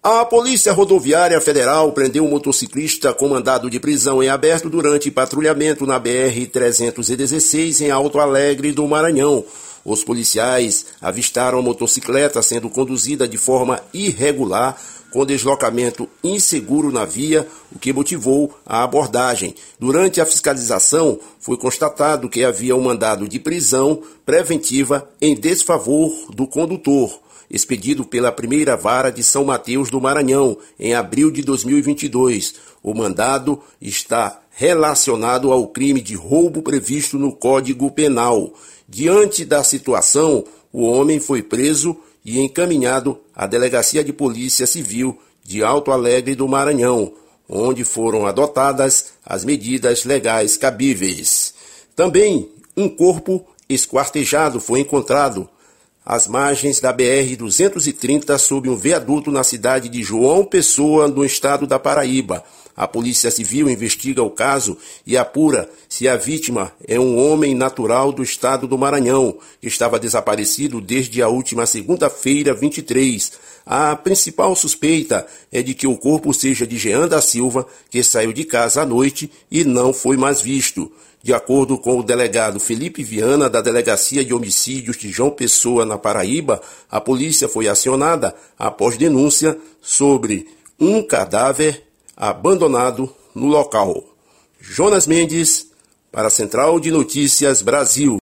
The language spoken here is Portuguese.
A Polícia Rodoviária Federal prendeu um motociclista com mandado de prisão em aberto durante patrulhamento na BR-316 em Alto Alegre do Maranhão. Os policiais avistaram a motocicleta sendo conduzida de forma irregular, com deslocamento inseguro na via, o que motivou a abordagem. Durante a fiscalização, foi constatado que havia um mandado de prisão preventiva em desfavor do condutor, expedido pela primeira vara de São Mateus do Maranhão, em abril de 2022. O mandado está relacionado ao crime de roubo previsto no Código Penal. Diante da situação, o homem foi preso e encaminhado à Delegacia de Polícia Civil de Alto Alegre do Maranhão, onde foram adotadas as medidas legais cabíveis. Também um corpo esquartejado foi encontrado às margens da BR-230 sob um viaduto na cidade de João Pessoa, no estado da Paraíba. A Polícia Civil investiga o caso e apura se a vítima é um homem natural do estado do Maranhão, que estava desaparecido desde a última segunda-feira, 23. A principal suspeita é de que o corpo seja de Jean da Silva, que saiu de casa à noite e não foi mais visto. De acordo com o delegado Felipe Viana, da Delegacia de Homicídios de João Pessoa, na Paraíba, a polícia foi acionada após denúncia sobre um cadáver abandonado no local. Jonas Mendes, para a Central de Notícias Brasil.